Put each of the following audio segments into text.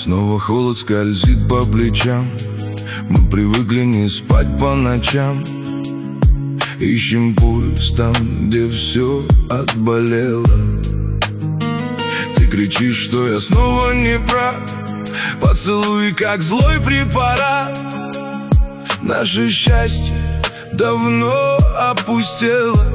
Снова холод скользит по плечам. Мы привыкли не спать по ночам. Ищем пульс там, где все отболело. Ты кричишь, что я снова не прав. Поцелуй, как злой препарат. Наше счастье давно опустело.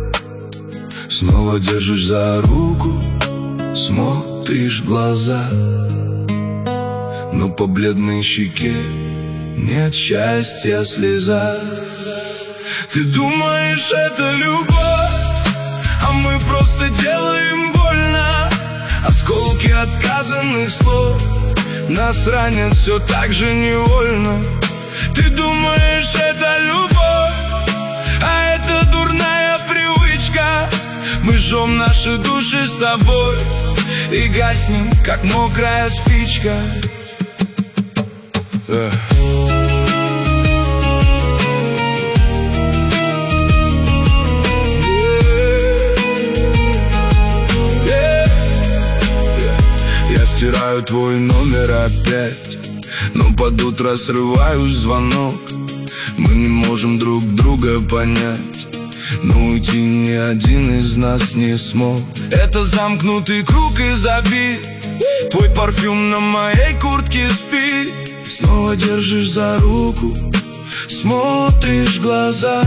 Снова держишь за руку, смотришь в глаза, но по бледной щеке нет счастья, слеза. Ты думаешь, это любовь, а мы просто делаем больно. Осколки от сказанных слов нас ранят все так же невольно. Ты думаешь, это любовь, а это дурная привычка. Мы жжем наши души с тобой и гаснем, как мокрая спичка. Я стираю твой номер опять, но под утро срываю звонок. Мы не можем друг друга понять, но уйти ни один из нас не смог. Это замкнутый круг из обид. Твой парфюм на моей куртке спит. Снова держишь за руку, смотришь в глаза,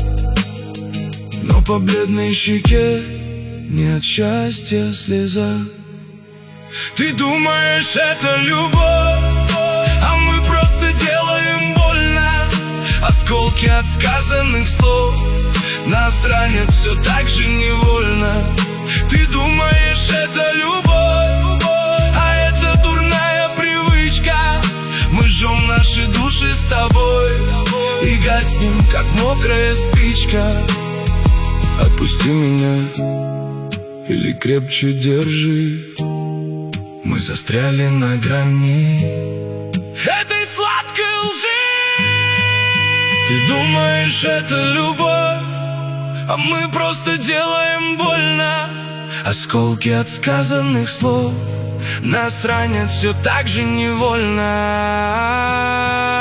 но по бледной щеке нет счастья, слеза. Ты думаешь, это любовь, а мы просто делаем больно. Осколки от сказанных слов нас ранят все так же невольно. Ты думаешь, это любовь, а это дурная привычка. Мы жжем наши души с тобой и гаснем, как мокрая спичка. Отпусти меня или крепче держи. Мы застряли на грани этой сладкой лжи. Ты думаешь, это любовь, а мы просто делаем больно. Осколки от сказанных слов нас ранят все так же невольно.